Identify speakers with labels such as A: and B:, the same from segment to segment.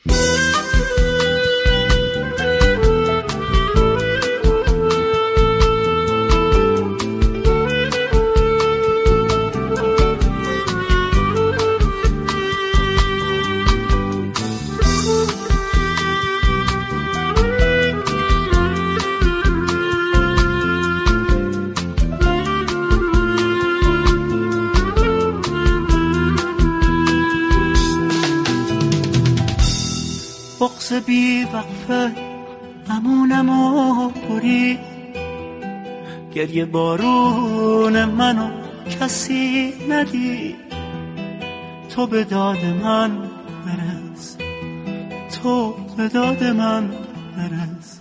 A: بغض بی وقفه امونمو بری، گریه بارون منو کسی ندی. تو به داد من برس، تو به داد من برس.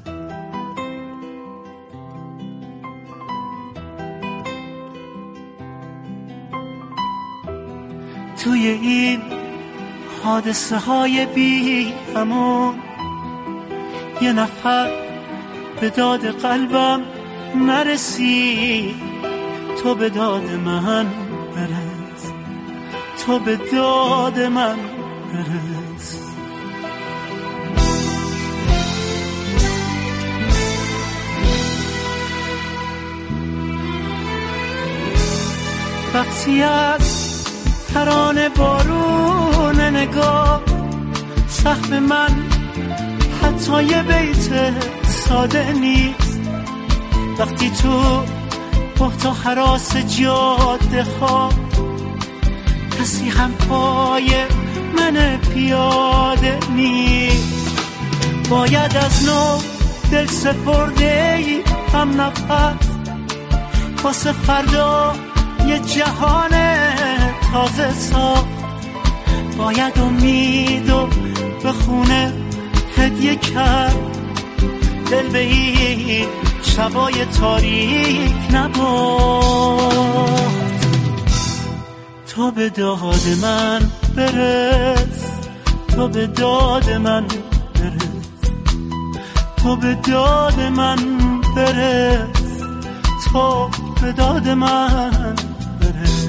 A: توی این حادثه های بی امون یه نفر به داد قلبم نرسی. تو به داد من برس، تو به داد من برس. وقتی از ترانه بارون نگاه سهم من حتی یه بیت ساده نیست. وقتی تو بحت و هراس جاده خواه کسی هم پای من پیاده نیست. باید از نو دل سپرده ای هم نفس واسه فردا یه جهان تازه ساخت. باید امیدو به خونه هدیه کرد، دل به این شبای تاریک نباخت. تو به داد من برس، تو به داد من برس، تو به داد من برس، تو به داد من برس.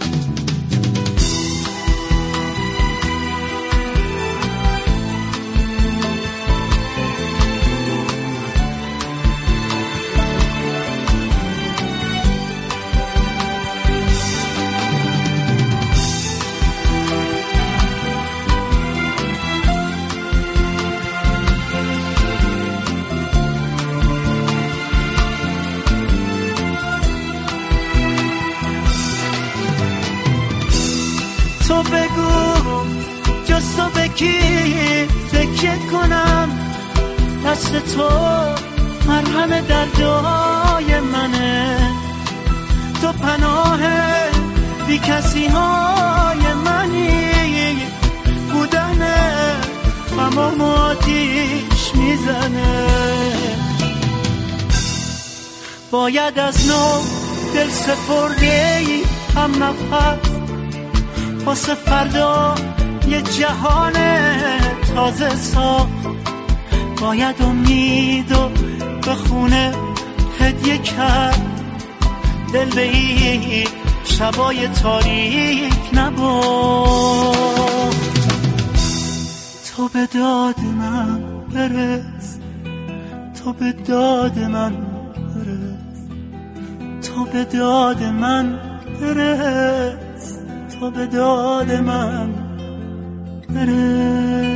A: تو بگو جز تو به کی تکیه کنم؟ دست تو مرهم دردای منه، تو پناه بی کسی های منی. بودن غمام آتیش میزنه. باید از نو دل سپرده ای هم نفس واسه فردا یه جهان تازه ساخت. باید امیدو به خونه هدیه کرد، دل به این شبای تاریک نباخت. تو به داد من برس، تو به داد من برس، تو به داد من برس، تو به داد من برس.